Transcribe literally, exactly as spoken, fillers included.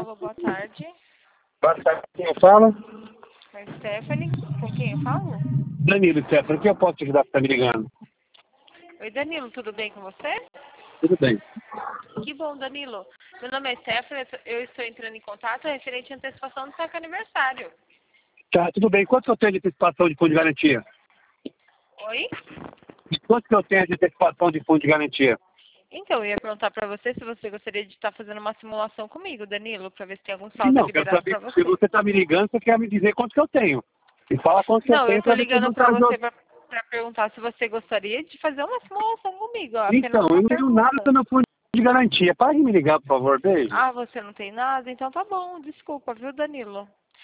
Alô, boa tarde. Boa tarde, quem eu falo? É Stephanie, com quem eu falo? Danilo, Stephanie, o que eu posso te ajudar pra estar me ligando? Oi, Danilo, tudo bem com você? Tudo bem. Que bom, Danilo. Meu nome é Stephanie, eu estou entrando em contato referente à antecipação do seu aniversário. Tá, tudo bem. Quanto que eu tenho de antecipação de fundo de garantia? Oi? E quanto que eu tenho de antecipação de fundo de garantia? Então, eu ia perguntar para você se você gostaria de estar fazendo uma simulação comigo, Danilo, para ver se tem algum saldo Não, quero liberado saber para se você. você está me ligando, você quer me dizer quanto que eu tenho. E fala quanto que eu Não, eu tenho estou para ver se eu ligando não para trago você outro. para perguntar se você gostaria de fazer uma simulação comigo, ó, apenas Então, eu uma não tenho nada pergunta. do meu fundo de garantia. Para de me ligar, por favor, beijo. Ah, você não tem nada? Então tá bom, desculpa, viu, Danilo?